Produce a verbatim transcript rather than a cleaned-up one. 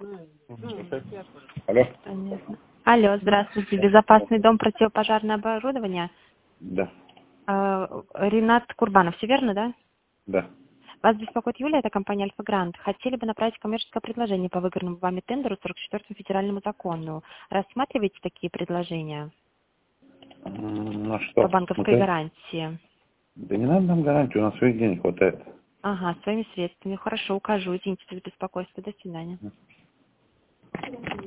Алло. Понятно. Алло, здравствуйте. Безопасный дом, противопожарное оборудование. Да. Э, Ренат Курбанов, все верно, да? Да. Вас беспокоит Юлия, это компания Альфа Грант. Хотели бы направить коммерческое предложение по выигранному вами тендеру сорок четвёртому федеральному закону. Рассматриваете такие предложения М, На что? по банковской Смотри. гарантии? Да не надо нам гарантию, у нас своих денег хватает. Ага, своими средствами. Хорошо, укажу. Извините за беспокойство. До свидания.